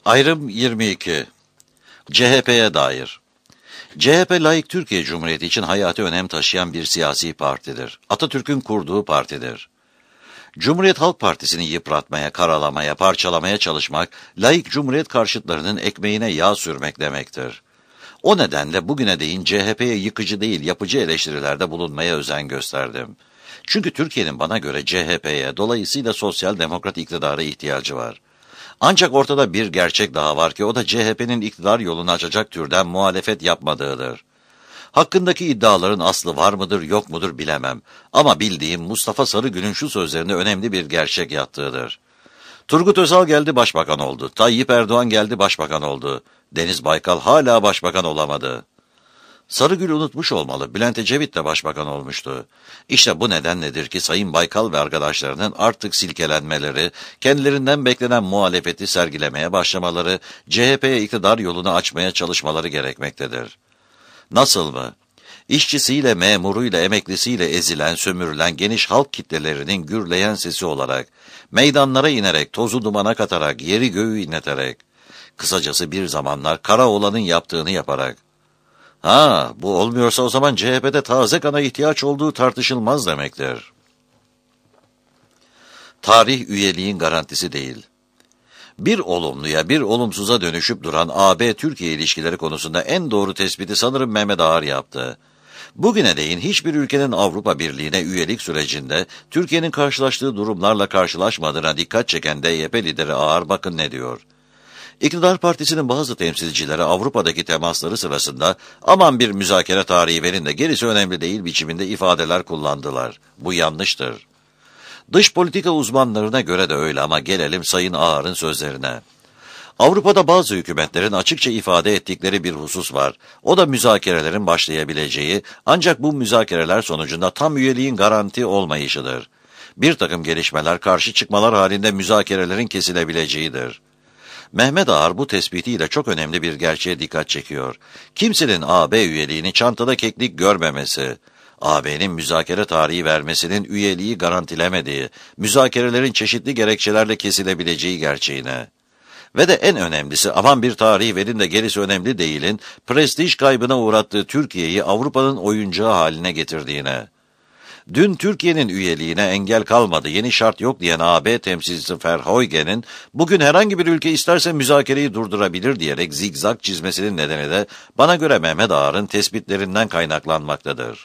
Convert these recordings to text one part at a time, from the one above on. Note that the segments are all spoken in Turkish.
Ayrım 22. CHP'ye dair. CHP, layık Türkiye Cumhuriyeti için hayati önem taşıyan bir siyasi partidir. Atatürk'ün kurduğu partidir. Cumhuriyet Halk Partisi'ni yıpratmaya, karalamaya, parçalamaya çalışmak, layık Cumhuriyet karşıtlarının ekmeğine yağ sürmek demektir. O nedenle bugüne değin CHP'ye yıkıcı değil, yapıcı eleştirilerde bulunmaya özen gösterdim. Çünkü Türkiye'nin bana göre CHP'ye, dolayısıyla sosyal demokrat iktidara ihtiyacı var. Ancak ortada bir gerçek daha var ki o da CHP'nin iktidar yolunu açacak türden muhalefet yapmadığıdır. Hakkındaki iddiaların aslı var mıdır yok mudur bilemem. Ama bildiğim Mustafa Sarıgül'ün şu sözlerine önemli bir gerçek yattığıdır. Turgut Özal geldi başbakan oldu. Tayyip Erdoğan geldi başbakan oldu. Deniz Baykal hala başbakan olamadı. Sarıgül unutmuş olmalı. Bülent Ecevit de başbakan olmuştu. İşte bu nedenledir ki Sayın Baykal ve arkadaşlarının artık silkelenmeleri, kendilerinden beklenen muhalefeti sergilemeye başlamaları, CHP'ye iktidar yolunu açmaya çalışmaları gerekmektedir. Nasıl mı? İşçisiyle, memuruyla, emeklisiyle ezilen, sömürülen geniş halk kitlelerinin gürleyen sesi olarak, meydanlara inerek, tozu dumana katarak, yeri göğü inleterek, kısacası bir zamanlar Karaoğlan'ın yaptığını yaparak, bu olmuyorsa o zaman CHP'de taze kana ihtiyaç olduğu tartışılmaz demektir. Tarih üyeliğin garantisi değil. Bir olumluya, bir olumsuza dönüşüp duran AB-Türkiye ilişkileri konusunda en doğru tespiti sanırım Mehmet Ağar yaptı. Bugüne değin hiçbir ülkenin Avrupa Birliği'ne üyelik sürecinde Türkiye'nin karşılaştığı durumlarla karşılaşmadığına dikkat çeken DYP lideri Ağar bakın ne diyor. İktidar Partisi'nin bazı temsilcileri Avrupa'daki temasları sırasında aman bir müzakere tarihi verin de gerisi önemli değil biçiminde ifadeler kullandılar. Bu yanlıştır. Dış politika uzmanlarına göre de öyle ama gelelim Sayın Ağar'ın sözlerine. Avrupa'da bazı hükümetlerin açıkça ifade ettikleri bir husus var. O da müzakerelerin başlayabileceği ancak bu müzakereler sonucunda tam üyeliğin garanti olmayışıdır. Bir takım gelişmeler karşı çıkmalar halinde müzakerelerin kesilebileceğidir. Mehmet Ağar bu tespitiyle çok önemli bir gerçeğe dikkat çekiyor. Kimsenin AB üyeliğini çantada keklik görmemesi, AB'nin müzakere tarihi vermesinin üyeliği garantilemediği, müzakerelerin çeşitli gerekçelerle kesilebileceği gerçeğine. Ve de en önemlisi aman bir tarih verin de gerisi önemli değilin, prestij kaybına uğrattığı Türkiye'yi Avrupa'nın oyuncağı haline getirdiğine. Dün Türkiye'nin üyeliğine engel kalmadı, yeni şart yok diyen AB temsilcisi Verheugen'in bugün herhangi bir ülke isterse müzakereyi durdurabilir diyerek zigzag çizmesinin nedeni de bana göre Mehmet Ağar'ın tespitlerinden kaynaklanmaktadır.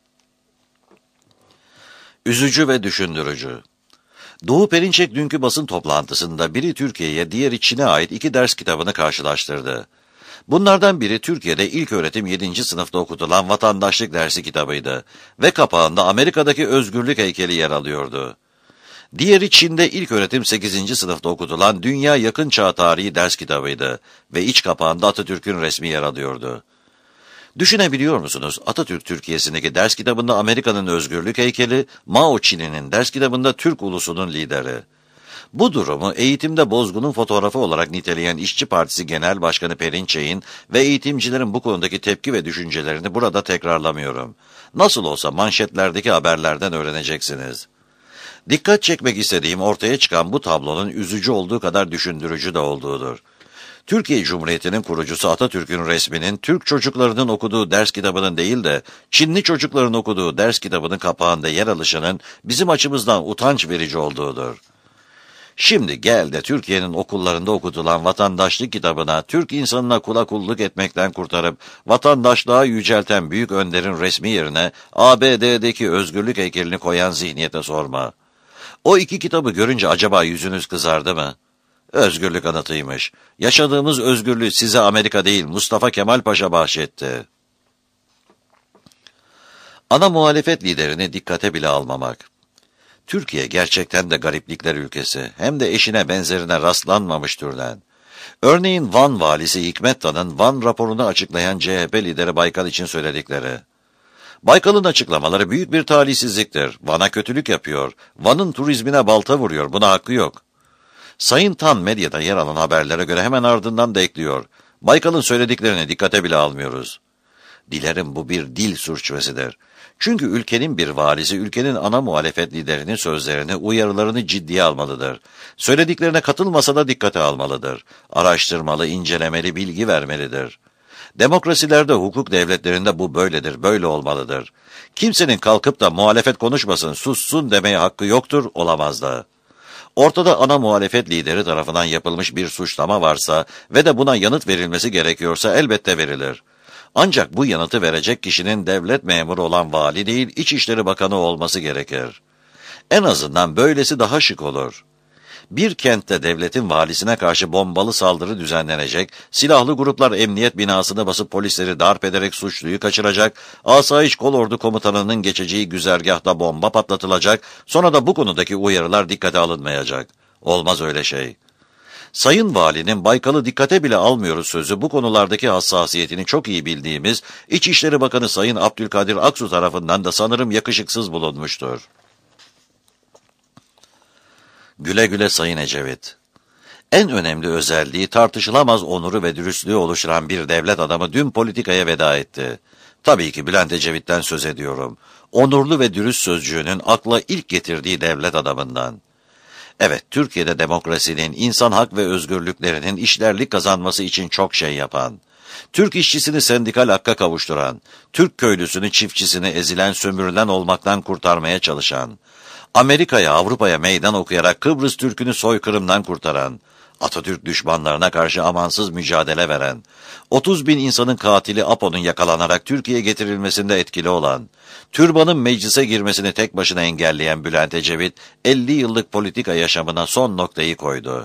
Üzücü ve düşündürücü. Doğu Perinçek dünkü basın toplantısında biri Türkiye'ye, diğeri Çin'e ait iki ders kitabını karşılaştırdı. Bunlardan biri Türkiye'de ilköğretim 7. sınıfta okutulan vatandaşlık dersi kitabıydı ve kapağında Amerika'daki özgürlük heykeli yer alıyordu. Diğeri Çin'de ilköğretim 8. sınıfta okutulan Dünya Yakın Çağ Tarihi ders kitabıydı ve iç kapağında Atatürk'ün resmi yer alıyordu. Düşünebiliyor musunuz? Atatürk Türkiye'sindeki ders kitabında Amerika'nın özgürlük heykeli, Mao Çin'in ders kitabında Türk ulusunun lideri. Bu durumu eğitimde bozgunun fotoğrafı olarak niteleyen İşçi Partisi Genel Başkanı Perinçek'in ve eğitimcilerin bu konudaki tepki ve düşüncelerini burada tekrarlamıyorum. Nasıl olsa manşetlerdeki haberlerden öğreneceksiniz. Dikkat çekmek istediğim ortaya çıkan bu tablonun üzücü olduğu kadar düşündürücü de olduğudur. Türkiye Cumhuriyeti'nin kurucusu Atatürk'ün resminin Türk çocuklarının okuduğu ders kitabının değil de Çinli çocukların okuduğu ders kitabının kapağında yer alışının bizim açımızdan utanç verici olduğudur. Şimdi gel de Türkiye'nin okullarında okutulan vatandaşlık kitabına Türk insanına kula kulluk etmekten kurtarıp vatandaşlığa yücelten büyük önderin resmi yerine ABD'deki özgürlük heykelini koyan zihniyete sorma. O iki kitabı görünce acaba yüzünüz kızardı mı? Özgürlük anıtıymış. Yaşadığımız özgürlüğü size Amerika değil Mustafa Kemal Paşa bahşetti. Ana muhalefet liderini dikkate bile almamak. Türkiye gerçekten de gariplikler ülkesi, hem de eşine benzerine rastlanmamış türden. Örneğin Van valisi Hikmet Tan'ın Van raporunu açıklayan CHP lideri Baykal için söyledikleri. Baykal'ın açıklamaları büyük bir talihsizliktir. Van'a kötülük yapıyor. Van'ın turizmine balta vuruyor. Buna hakkı yok. Sayın Tan medyada yer alan haberlere göre hemen ardından da ekliyor. Baykal'ın söylediklerini dikkate bile almıyoruz. Dilerim bu bir dil sürçmesidir. Çünkü ülkenin bir valisi, ülkenin ana muhalefet liderinin sözlerini, uyarılarını ciddiye almalıdır. Söylediklerine katılmasa da dikkate almalıdır. Araştırmalı, incelemeli, bilgi vermelidir. Demokrasilerde, hukuk devletlerinde bu böyledir, böyle olmalıdır. Kimsenin kalkıp da muhalefet konuşmasın, sussun demeye hakkı yoktur, olamaz da. Ortada ana muhalefet lideri tarafından yapılmış bir suçlama varsa ve de buna yanıt verilmesi gerekiyorsa elbette verilir. Ancak bu yanıtı verecek kişinin devlet memuru olan vali değil, İçişleri Bakanı olması gerekir. En azından böylesi daha şık olur. Bir kentte devletin valisine karşı bombalı saldırı düzenlenecek, silahlı gruplar emniyet binasını basıp polisleri darp ederek suçluyu kaçıracak, Asayiş Kolordu Komutanı'nın geçeceği güzergahta bomba patlatılacak, sonra da bu konudaki uyarılar dikkate alınmayacak. Olmaz öyle şey. Sayın Valinin Baykal'ı dikkate bile almıyoruz sözü bu konulardaki hassasiyetini çok iyi bildiğimiz İçişleri Bakanı Sayın Abdülkadir Aksu tarafından da sanırım yakışıksız bulunmuştur. Güle güle Sayın Ecevit. En önemli özelliği tartışılamaz onuru ve dürüstlüğü oluşturan bir devlet adamı dün politikaya veda etti. Tabii ki Bülent Ecevit'ten söz ediyorum. Onurlu ve dürüst sözcüğünün akla ilk getirdiği devlet adamından. Evet, Türkiye'de demokrasinin, insan hak ve özgürlüklerinin işlerlik kazanması için çok şey yapan, Türk işçisini sendikal hakka kavuşturan, Türk köylüsünü, çiftçisini ezilen, sömürülen olmaktan kurtarmaya çalışan, Amerika'ya, Avrupa'ya meydan okuyarak Kıbrıs Türk'ünü soykırımdan kurtaran, Atatürk düşmanlarına karşı amansız mücadele veren, 30 bin insanın katili Apo'nun yakalanarak Türkiye'ye getirilmesinde etkili olan, türbanın meclise girmesini tek başına engelleyen Bülent Ecevit, 50 yıllık politika yaşamına son noktayı koydu.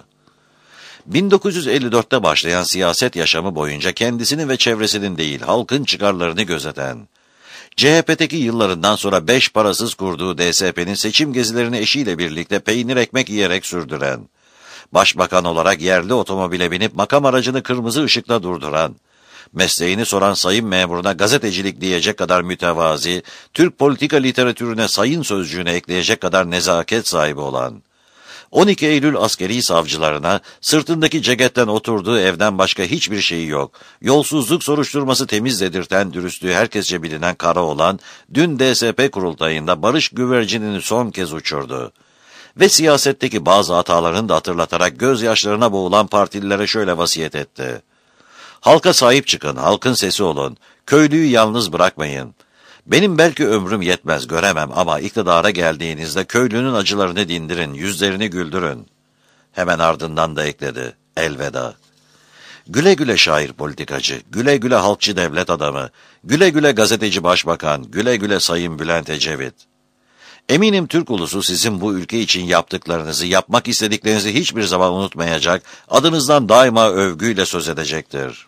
1954'te başlayan siyaset yaşamı boyunca kendisinin ve çevresinin değil, halkın çıkarlarını gözeten, CHP'deki yıllarından sonra 5 parasız kurduğu DSP'nin seçim gezilerini eşiyle birlikte peynir ekmek yiyerek sürdüren, başbakan olarak yerli otomobile binip makam aracını kırmızı ışıkta durduran, mesleğini soran sayın memuruna gazetecilik diyecek kadar mütevazi, Türk politika literatürüne sayın sözcüğünü ekleyecek kadar nezaket sahibi olan, 12 Eylül askeri savcılarına sırtındaki ceketten oturduğu evden başka hiçbir şeyi yok, yolsuzluk soruşturması temiz dedirten dürüstlüğü herkesçe bilinen kara olan, dün DSP kurultayında barış güvercinini son kez uçurdu. Ve siyasetteki bazı hatalarını da hatırlatarak gözyaşlarına boğulan partililere şöyle vasiyet etti. Halka sahip çıkın, halkın sesi olun, köylüyü yalnız bırakmayın. Benim belki ömrüm yetmez, göremem ama iktidara geldiğinizde köylünün acılarını dindirin, yüzlerini güldürün. Hemen ardından da ekledi, elveda. Güle güle şair politikacı, güle güle halkçı devlet adamı, güle güle gazeteci başbakan, güle güle Sayın Bülent Ecevit. Eminim Türk ulusu sizin bu ülke için yaptıklarınızı, yapmak istediklerinizi hiçbir zaman unutmayacak, adınızdan daima övgüyle söz edecektir.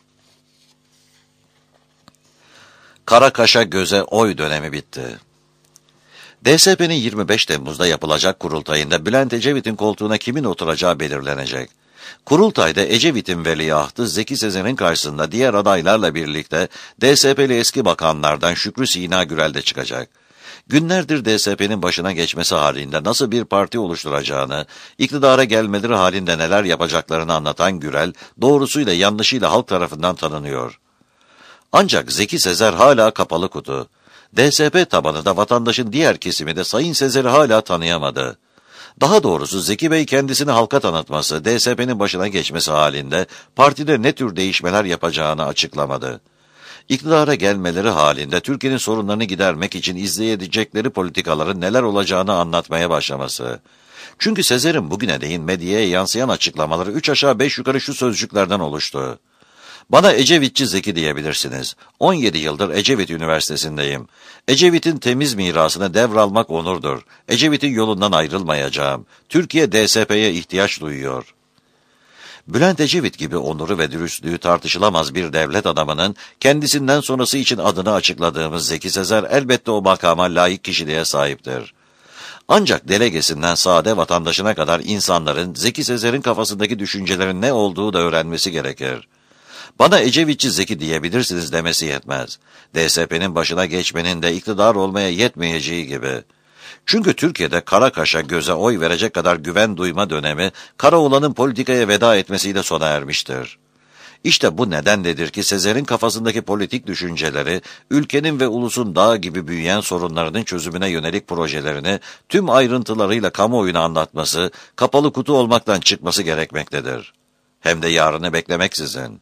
Kara kaşa göze oy dönemi bitti. DSP'nin 25 Temmuz'da yapılacak kurultayında Bülent Ecevit'in koltuğuna kimin oturacağı belirlenecek. Kurultayda Ecevit'in veliahtı Zeki Sezer'in karşısında diğer adaylarla birlikte DSP'li eski bakanlardan Şükrü Sina Gürel de çıkacak. Günlerdir DSP'nin başına geçmesi halinde nasıl bir parti oluşturacağını, iktidara gelmeleri halinde neler yapacaklarını anlatan Gürel, doğrusuyla yanlışıyla halk tarafından tanınıyor. Ancak Zeki Sezer hala kapalı kutu. DSP tabanı da vatandaşın diğer kesimi de Sayın Sezer'i hala tanıyamadı. Daha doğrusu Zeki Bey kendisini halka tanıtması, DSP'nin başına geçmesi halinde partide ne tür değişmeler yapacağını açıklamadı. İktidara gelmeleri halinde Türkiye'nin sorunlarını gidermek için izleyecekleri politikaların neler olacağını anlatmaya başlaması. Çünkü Sezer'in bugüne değin medyaya yansıyan açıklamaları 3 aşağı 5 yukarı şu sözcüklerden oluştu. Bana Ecevitçi Zeki diyebilirsiniz. 17 yıldır Ecevit Üniversitesi'ndeyim. Ecevit'in temiz mirasını devralmak onurdur. Ecevit'in yolundan ayrılmayacağım. Türkiye DSP'ye ihtiyaç duyuyor. Bülent Ecevit gibi onuru ve dürüstlüğü tartışılamaz bir devlet adamının kendisinden sonrası için adını açıkladığımız Zeki Sezer elbette o makama layık kişiliğe sahiptir. Ancak delegesinden sade vatandaşına kadar insanların Zeki Sezer'in kafasındaki düşüncelerin ne olduğu da öğrenmesi gerekir. Bana Ecevitçi Zeki diyebilirsiniz demesi yetmez. DSP'nin başına geçmenin de iktidar olmaya yetmeyeceği gibi. Çünkü Türkiye'de kara kaşa göze oy verecek kadar güven duyma dönemi, Karaoğlan'ın politikaya veda etmesiyle sona ermiştir. İşte bu nedenledir ki Sezer'in kafasındaki politik düşünceleri, ülkenin ve ulusun dağ gibi büyüyen sorunlarının çözümüne yönelik projelerini tüm ayrıntılarıyla kamuoyuna anlatması, kapalı kutu olmaktan çıkması gerekmektedir. Hem de yarını beklemeksizin.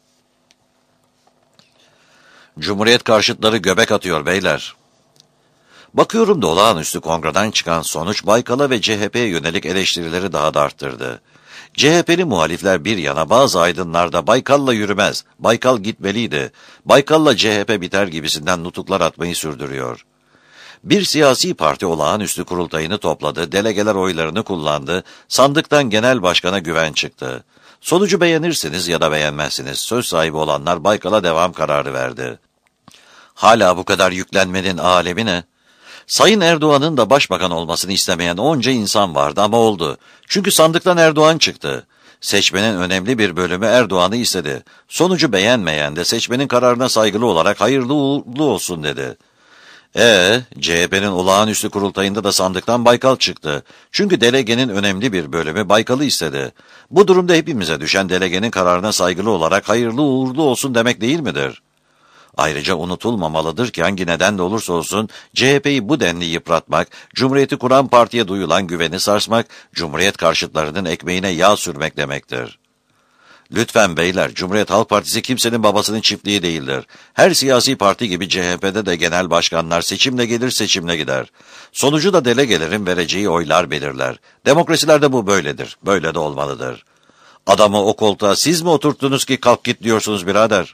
Cumhuriyet karşıtları göbek atıyor beyler. Bakıyorum da olağanüstü kongreden çıkan sonuç Baykal'a ve CHP'ye yönelik eleştirileri daha da arttırdı. CHP'li muhalifler bir yana, bazı aydınlar da Baykal'la yürümez, Baykal gitmeliydi, Baykal'la CHP biter gibisinden nutuklar atmayı sürdürüyor. Bir siyasi parti olağanüstü kurultayını topladı, delegeler oylarını kullandı, sandıktan genel başkana güven çıktı. Sonucu beğenirsiniz ya da beğenmezsiniz, söz sahibi olanlar Baykal'a devam kararı verdi. Hala bu kadar yüklenmenin alemi ne? Sayın Erdoğan'ın da başbakan olmasını istemeyen onca insan vardı ama oldu. Çünkü sandıktan Erdoğan çıktı. Seçmenin önemli bir bölümü Erdoğan'ı istedi. Sonucu beğenmeyen de seçmenin kararına saygılı olarak hayırlı uğurlu olsun dedi. CHP'nin olağanüstü kurultayında da sandıktan Baykal çıktı. Çünkü delegenin önemli bir bölümü Baykal'ı istedi. Bu durumda hepimize düşen delegenin kararına saygılı olarak hayırlı uğurlu olsun demek değil midir? Ayrıca unutulmamalıdır ki hangi nedenle olursa olsun CHP'yi bu denli yıpratmak, Cumhuriyeti kuran partiye duyulan güveni sarsmak, Cumhuriyet karşıtlarının ekmeğine yağ sürmek demektir. Lütfen beyler, Cumhuriyet Halk Partisi kimsenin babasının çiftliği değildir. Her siyasi parti gibi CHP'de de genel başkanlar seçimle gelir, seçimle gider. Sonucu da delegelerin vereceği oylar belirler. Demokrasilerde bu böyledir, böyle de olmalıdır. Adamı o koltuğa siz mi oturttunuz ki kalk git diyorsunuz birader?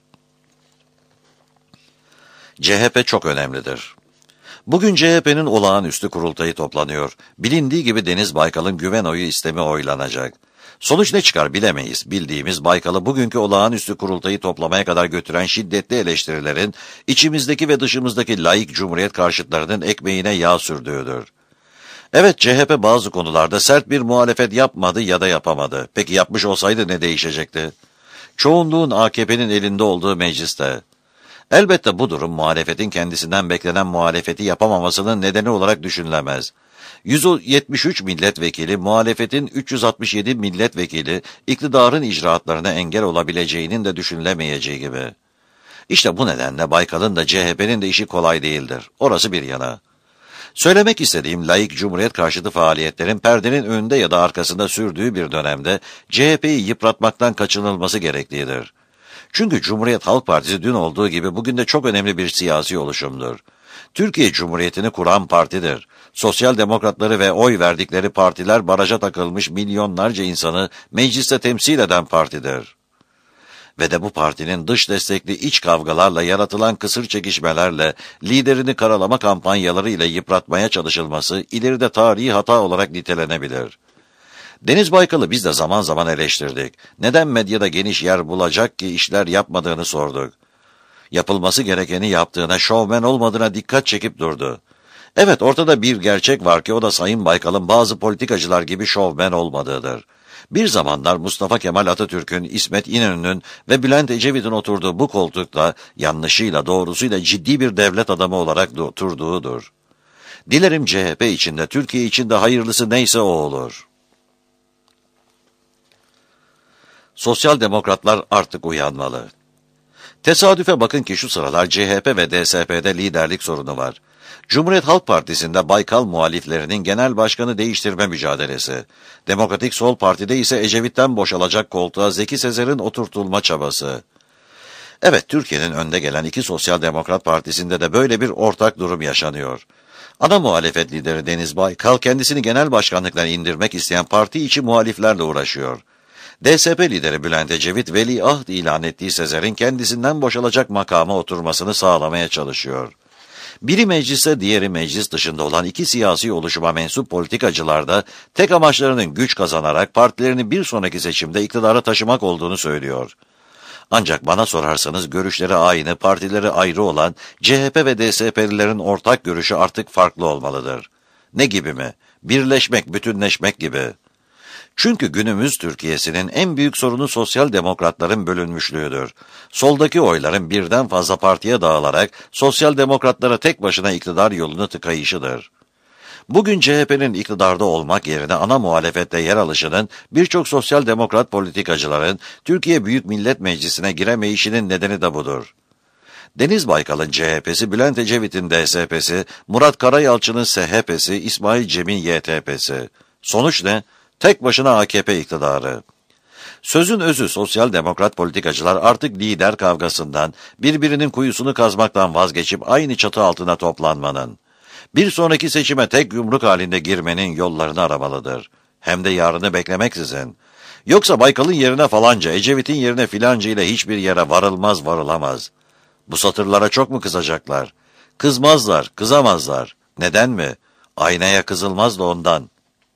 CHP çok önemlidir. Bugün CHP'nin olağanüstü kurultayı toplanıyor. Bilindiği gibi Deniz Baykal'ın güven oyu istemi oylanacak. Sonuç ne çıkar bilemeyiz. Bildiğimiz Baykal'ı bugünkü olağanüstü kurultayı toplamaya kadar götüren şiddetli eleştirilerin içimizdeki ve dışımızdaki laik cumhuriyet karşıtlarının ekmeğine yağ sürdüğüdür. Evet, CHP bazı konularda sert bir muhalefet yapmadı ya da yapamadı. Peki yapmış olsaydı ne değişecekti? Çoğunluğun AKP'nin elinde olduğu mecliste. Elbette bu durum muhalefetin kendisinden beklenen muhalefeti yapamamasının nedeni olarak düşünülemez. 173 milletvekili, muhalefetin 367 milletvekili, iktidarın icraatlarına engel olabileceğinin de düşünülemeyeceği gibi. İşte bu nedenle Baykal'ın da CHP'nin de işi kolay değildir. Orası bir yana. Söylemek istediğim laik cumhuriyet karşıtı faaliyetlerin perdenin önünde ya da arkasında sürdüğü bir dönemde CHP'yi yıpratmaktan kaçınılması gerektiğidir. Çünkü Cumhuriyet Halk Partisi dün olduğu gibi bugün de çok önemli bir siyasi oluşumdur. Türkiye Cumhuriyeti'ni kuran partidir. Sosyal demokratları ve oy verdikleri partiler baraja takılmış milyonlarca insanı mecliste temsil eden partidir. Ve de bu partinin dış destekli iç kavgalarla, yaratılan kısır çekişmelerle, liderini karalama kampanyalarıyla yıpratmaya çalışılması ileride tarihi hata olarak nitelenebilir. Deniz Baykal'ı biz de zaman zaman eleştirdik. Neden medyada geniş yer bulacak ki işler yapmadığını sorduk. Yapılması gerekeni yaptığına, şovmen olmadığına dikkat çekip durdu. Evet, ortada bir gerçek var ki o da Sayın Baykal'ın bazı politikacılar gibi şovmen olmadığıdır. Bir zamanlar Mustafa Kemal Atatürk'ün, İsmet İnönü'nün ve Bülent Ecevit'in oturduğu bu koltukta yanlışıyla doğrusuyla ciddi bir devlet adamı olarak oturduğudur. Dilerim CHP içinde, Türkiye içinde hayırlısı neyse o olur. Sosyal demokratlar artık uyanmalı. Tesadüfe bakın ki şu sıralar CHP ve DSP'de liderlik sorunu var. Cumhuriyet Halk Partisi'nde Baykal muhaliflerinin genel başkanı değiştirme mücadelesi. Demokratik Sol Parti'de ise Ecevit'ten boşalacak koltuğa Zeki Sezer'in oturtulma çabası. Evet, Türkiye'nin önde gelen iki Sosyal Demokrat Partisi'nde de böyle bir ortak durum yaşanıyor. Ana muhalefet lideri Deniz Baykal kendisini genel başkanlıktan indirmek isteyen parti içi muhaliflerle uğraşıyor. DSP lideri Bülent Ecevit, veliaht ilan ettiği Sezer'in kendisinden boşalacak makama oturmasını sağlamaya çalışıyor. Biri mecliste, diğeri meclis dışında olan iki siyasi oluşuma mensup politikacılar da tek amaçlarının güç kazanarak partilerini bir sonraki seçimde iktidara taşımak olduğunu söylüyor. Ancak bana sorarsanız görüşleri aynı, partileri ayrı olan CHP ve DSP'lilerin ortak görüşü artık farklı olmalıdır. Ne gibi mi? Birleşmek, bütünleşmek gibi. Çünkü günümüz Türkiye'sinin en büyük sorunu sosyal demokratların bölünmüşlüğüdür. Soldaki oyların birden fazla partiye dağılarak sosyal demokratlara tek başına iktidar yolunu tıkayışıdır. Bugün CHP'nin iktidarda olmak yerine ana muhalefette yer alışının birçok sosyal demokrat politikacıların Türkiye Büyük Millet Meclisi'ne giremeyişinin nedeni de budur. Deniz Baykal'ın CHP'si, Bülent Ecevit'in DSP'si, Murat Karayalçı'nın SHP'si, İsmail Cem'in YTP'si. Sonuç ne? Tek başına AKP iktidarı. Sözün özü sosyal demokrat politikacılar artık lider kavgasından, birbirinin kuyusunu kazmaktan vazgeçip aynı çatı altına toplanmanın, bir sonraki seçime tek yumruk halinde girmenin yollarını aramalıdır. Hem de yarını beklemeksizin. Yoksa Baykal'ın yerine falanca, Ecevit'in yerine filanca ile hiçbir yere varılamaz. Bu satırlara çok mu kızacaklar? Kızmazlar, kızamazlar. Neden mi? Aynaya kızılmaz da ondan.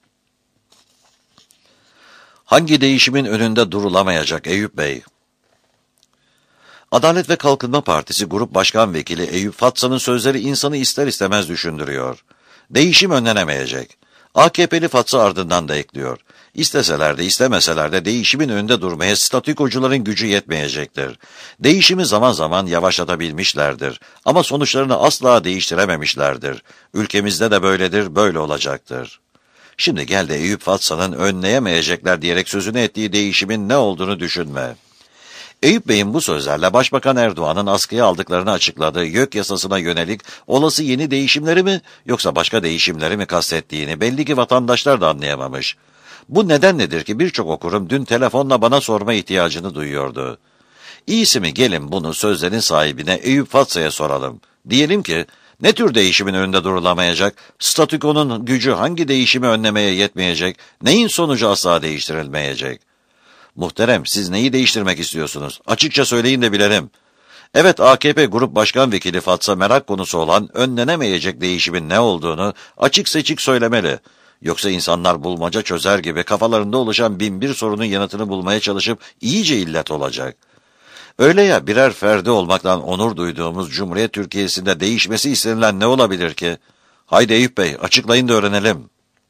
Hangi değişimin önünde durulamayacak Eyüp Bey? Adalet ve Kalkınma Partisi Grup Başkan Vekili Eyüp Fatsa'nın sözleri insanı ister istemez düşündürüyor. Değişim önlenemeyecek. AKP'li Fatsa ardından da ekliyor. İsteseler de istemeseler de değişimin önünde durmaya statükocuların gücü yetmeyecektir. Değişimi zaman zaman yavaşlatabilmişlerdir ama sonuçlarını asla değiştirememişlerdir. Ülkemizde de böyledir, böyle olacaktır. Şimdi gel de Eyüp Fatsa'nın önleyemeyecekler diyerek sözünü ettiği değişimin ne olduğunu düşünme. Eyüp Bey'in bu sözlerle Başbakan Erdoğan'ın askıya aldıklarını açıkladığı YÖK yasasına yönelik olası yeni değişimleri mi yoksa başka değişimleri mi kastettiğini belli ki vatandaşlar da anlayamamış. Bu neden nedir ki birçok okurum dün telefonla bana sorma ihtiyacını duyuyordu. İyisi mi gelin bunu sözlerin sahibine Eyüp Fatsa'ya soralım. Diyelim ki ne tür değişimin önünde durulamayacak, statükonun gücü hangi değişimi önlemeye yetmeyecek, neyin sonucu asla değiştirilmeyecek? Muhterem, siz neyi değiştirmek istiyorsunuz? Açıkça söyleyin de bilelim. Evet, AKP Grup Başkan Vekili Fatsa merak konusu olan önlenemeyecek değişimin ne olduğunu açık seçik söylemeli. Yoksa insanlar bulmaca çözer gibi kafalarında oluşan binbir sorunun yanıtını bulmaya çalışıp iyice illet olacak. Öyle ya, birer ferdi olmaktan onur duyduğumuz Cumhuriyet Türkiye'sinde değişmesi istenilen ne olabilir ki? Haydi Eyüp Bey, açıklayın da öğrenelim.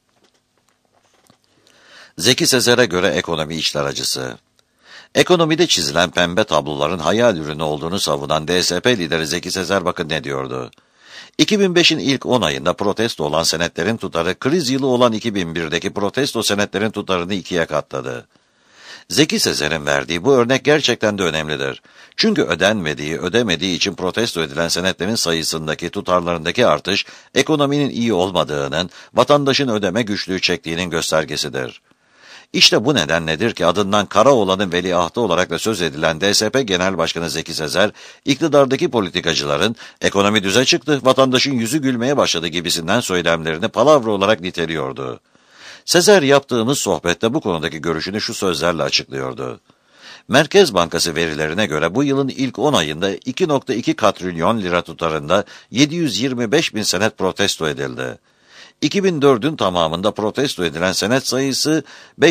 Zeki Sezer'e göre ekonomi içler acısı. Ekonomide çizilen pembe tabloların hayal ürünü olduğunu savunan DSP lideri Zeki Sezer bakın ne diyordu. 2005'in ilk 10 ayında protesto olan senetlerin tutarı, kriz yılı olan 2001'deki protesto senetlerin tutarını 2'ye katladı. Zeki Sezer'in verdiği bu örnek gerçekten de önemlidir. Çünkü ödemediği için protesto edilen senetlerin sayısındaki tutarlarındaki artış, ekonominin iyi olmadığının, vatandaşın ödeme güçlüğü çektiğinin göstergesidir. İşte bu nedenledir ki adından Karaoğlan'ın veliahtı olarak da söz edilen DSP Genel Başkanı Zeki Sezer, iktidardaki politikacıların ekonomi düze çıktı, vatandaşın yüzü gülmeye başladı gibisinden söylemlerini palavra olarak niteliyordu. Sezer yaptığımız sohbette bu konudaki görüşünü şu sözlerle açıklıyordu. Merkez Bankası verilerine göre bu yılın ilk 10 ayında 2,2 katrilyon lira tutarında 725 bin senet protesto edildi. 2004'ün tamamında protesto edilen senet sayısı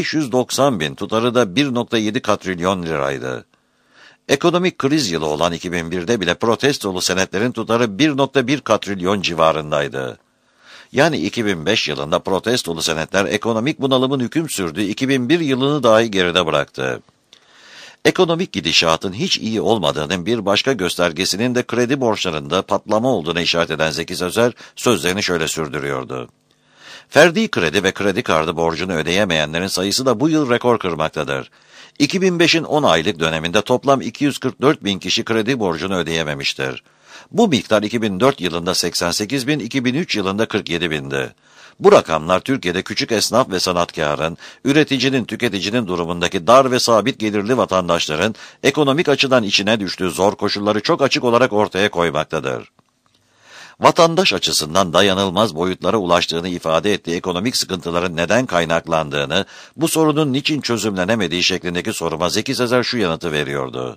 590 bin, tutarı da 1,7 katrilyon liraydı. Ekonomik kriz yılı olan 2001'de bile protestolu senetlerin tutarı 1,1 katrilyon civarındaydı. Yani 2005 yılında protestolu senetler ekonomik bunalımın hüküm sürdüğü 2001 yılını dahi geride bıraktı. Ekonomik gidişatın hiç iyi olmadığının bir başka göstergesinin de kredi borçlarında patlama olduğunu işaret eden Zeki Sezer sözlerini şöyle sürdürüyordu. Ferdi kredi ve kredi kartı borcunu ödeyemeyenlerin sayısı da bu yıl rekor kırmaktadır. 2005'in 10 aylık döneminde toplam 244 bin kişi kredi borcunu ödeyememiştir. Bu miktar 2004 yılında 88 bin, 2003 yılında 47 bindi. Bu rakamlar Türkiye'de küçük esnaf ve sanatkarın, üreticinin, tüketicinin durumundaki dar ve sabit gelirli vatandaşların ekonomik açıdan içine düştüğü zor koşulları çok açık olarak ortaya koymaktadır. Vatandaş açısından dayanılmaz boyutlara ulaştığını ifade ettiği ekonomik sıkıntıların neden kaynaklandığını, bu sorunun niçin çözümlenemediği şeklindeki soruma Zeki Sezer şu yanıtı veriyordu.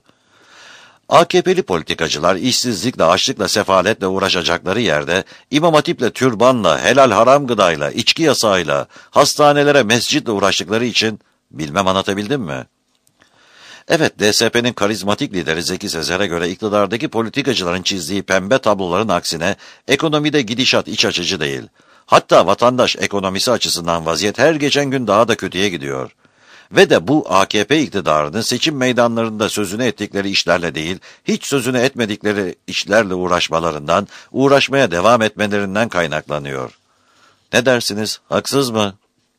AKP'li politikacılar işsizlikle, açlıkla, sefaletle uğraşacakları yerde İmam Hatip'le, türbanla, helal haram gıdayla, içki yasağıyla, hastanelere, mescitle uğraştıkları için bilmem anlatabildim mi? Evet, DSP'nin karizmatik lideri Zeki Sezer'e göre iktidardaki politikacıların çizdiği pembe tabloların aksine ekonomide gidişat iç açıcı değil. Hatta vatandaş ekonomisi açısından vaziyet her geçen gün daha da kötüye gidiyor. Ve de bu AKP iktidarının seçim meydanlarında sözünü ettikleri işlerle değil, hiç sözünü etmedikleri işlerle uğraşmalarından, uğraşmaya devam etmelerinden kaynaklanıyor. Ne dersiniz, haksız mı?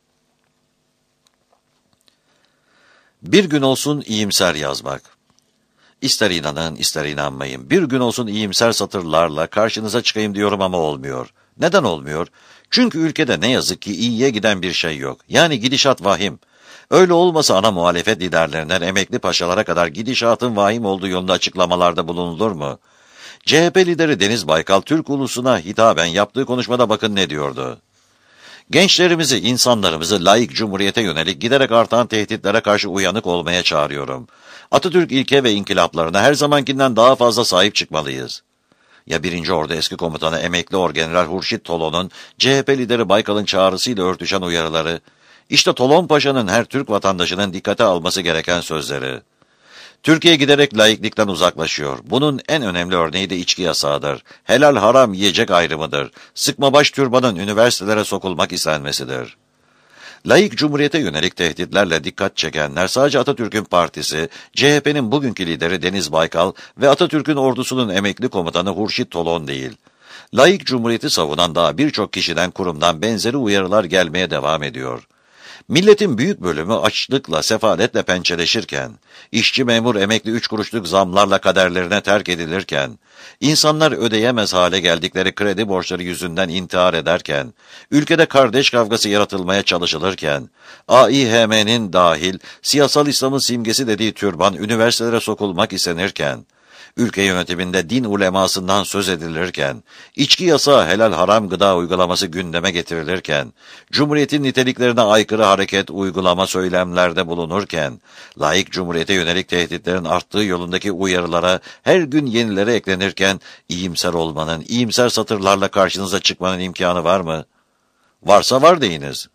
Bir gün olsun iyimser yazmak. İster inanın, ister inanmayın. Bir gün olsun iyimser satırlarla karşınıza çıkayım diyorum ama olmuyor. Neden olmuyor? Çünkü ülkede ne yazık ki iyiye giden bir şey yok. Yani gidişat vahim. Öyle olmasa ana muhalefet liderlerinden emekli paşalara kadar gidişatın vahim olduğu yolunda açıklamalarda bulunulur mu? CHP lideri Deniz Baykal, Türk ulusuna hitaben yaptığı konuşmada bakın ne diyordu. Gençlerimizi, insanlarımızı laik cumhuriyete yönelik giderek artan tehditlere karşı uyanık olmaya çağırıyorum. Atatürk ilke ve inkılaplarına her zamankinden daha fazla sahip çıkmalıyız. Ya 1. Ordu eski komutanı emekli Orgeneral Hurşit Tolon'un CHP lideri Baykal'ın çağrısıyla örtüşen uyarıları, işte Tolon Paşa'nın her Türk vatandaşının dikkate alması gereken sözleri. Türkiye giderek laiklikten uzaklaşıyor. Bunun en önemli örneği de içki yasağıdır. Helal haram yiyecek ayrımıdır. Sıkmabaş türbanın üniversitelere sokulmak istenmesidir. Laik cumhuriyete yönelik tehditlerle dikkat çekenler sadece Atatürk'ün partisi, CHP'nin bugünkü lideri Deniz Baykal ve Atatürk'ün ordusunun emekli komutanı Hurşit Tolon değil. Laik cumhuriyeti savunan daha birçok kişiden, kurumdan benzeri uyarılar gelmeye devam ediyor. Milletin büyük bölümü açlıkla, sefaletle pençeleşirken, işçi memur emekli 3 kuruşluk zamlarla kaderlerine terk edilirken, insanlar ödeyemez hale geldikleri kredi borçları yüzünden intihar ederken, ülkede kardeş kavgası yaratılmaya çalışılırken, AİHM'nin dahil siyasal İslam'ın simgesi dediği türban üniversitelere sokulmak istenirken, ülke yönetiminde din ulemasından söz edilirken, içki yasağı helal haram gıda uygulaması gündeme getirilirken, Cumhuriyet'in niteliklerine aykırı hareket, uygulama söylemlerde bulunurken, laik Cumhuriyet'e yönelik tehditlerin arttığı yolundaki uyarılara her gün yenileri eklenirken, iyimser olmanın, iyimser satırlarla karşınıza çıkmanın imkanı var mı? Varsa var deyiniz.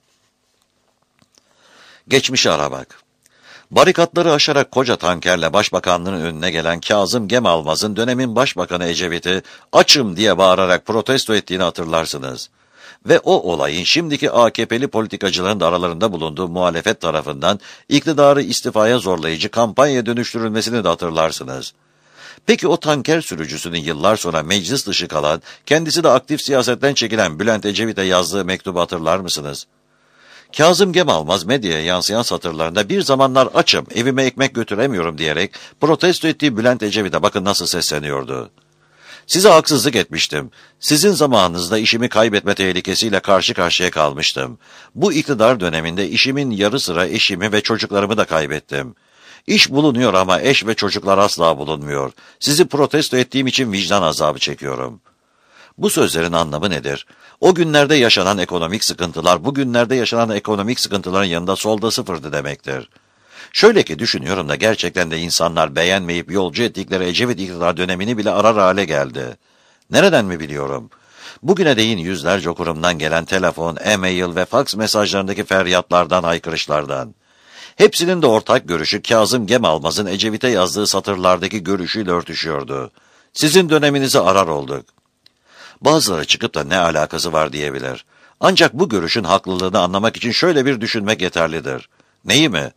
Geçmişi aramak. Barikatları aşarak koca tankerle başbakanlığın önüne gelen Kazım Gemalmaz'ın dönemin başbakanı Ecevit'i açım diye bağırarak protesto ettiğini hatırlarsınız. Ve o olayın şimdiki AKP'li politikacıların da aralarında bulunduğu muhalefet tarafından iktidarı istifaya zorlayıcı kampanyaya dönüştürülmesini de hatırlarsınız. Peki o tanker sürücüsünün yıllar sonra meclis dışı kalan, kendisi de aktif siyasetten çekilen Bülent Ecevit'e yazdığı mektubu hatırlar mısınız? Kazım Gemalmaz medyaya yansıyan satırlarında bir zamanlar açım, evime ekmek götüremiyorum diyerek protesto ettiği Bülent Ecevit'e bakın nasıl sesleniyordu. Size haksızlık etmiştim. Sizin zamanınızda işimi kaybetme tehlikesiyle karşı karşıya kalmıştım. Bu iktidar döneminde işimin yarı sıra eşimi ve çocuklarımı da kaybettim. İş bulunuyor ama eş ve çocuklar asla bulunmuyor. Sizi protesto ettiğim için vicdan azabı çekiyorum. Bu sözlerin anlamı nedir? O günlerde yaşanan ekonomik sıkıntılar, bugünlerde yaşanan ekonomik sıkıntıların yanında solda sıfırdı demektir. Şöyle ki düşünüyorum da gerçekten de insanlar beğenmeyip yolcu ettikleri Ecevit iktidar dönemini bile arar hale geldi. Nereden mi biliyorum? Bugüne değin yüzlerce kurumdan gelen telefon, e-mail ve faks mesajlarındaki feryatlardan, haykırışlardan. Hepsinin de ortak görüşü Kazım Gemalmaz'ın Ecevit'e yazdığı satırlardaki görüşüyle örtüşüyordu. Sizin döneminizi arar olduk. Bazıları çıkıp da ne alakası var diyebilir. Ancak bu görüşün haklılığını anlamak için şöyle bir düşünmek yeterlidir. Neyi mi?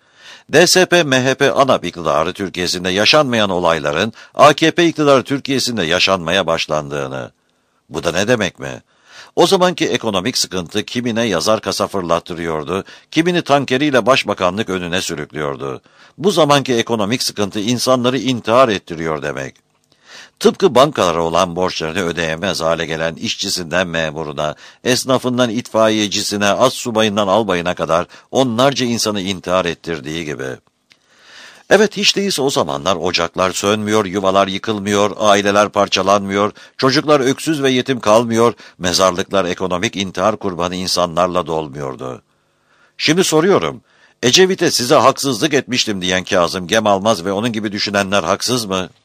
DSP-MHP ANAP iktidarı Türkiye'sinde yaşanmayan olayların AKP iktidarı Türkiye'sinde yaşanmaya başlandığını. Bu da ne demek mi? O zamanki ekonomik sıkıntı kimine yazar kasa fırlattırıyordu, kimini tankeriyle başbakanlık önüne sürüklüyordu. Bu zamanki ekonomik sıkıntı insanları intihar ettiriyor demek. Tıpkı bankalara olan borçlarını ödeyemez hale gelen işçisinden memuruna, esnafından itfaiyecisine, astsubayından albayına kadar onlarca insanı intihar ettirdiği gibi. Evet, hiç değilse o zamanlar ocaklar sönmüyor, yuvalar yıkılmıyor, aileler parçalanmıyor, çocuklar öksüz ve yetim kalmıyor, mezarlıklar ekonomik intihar kurbanı insanlarla dolmuyordu. Şimdi soruyorum, Ecevit'e size haksızlık etmiştim diyen Kazım Gemalmaz ve onun gibi düşünenler haksız mı?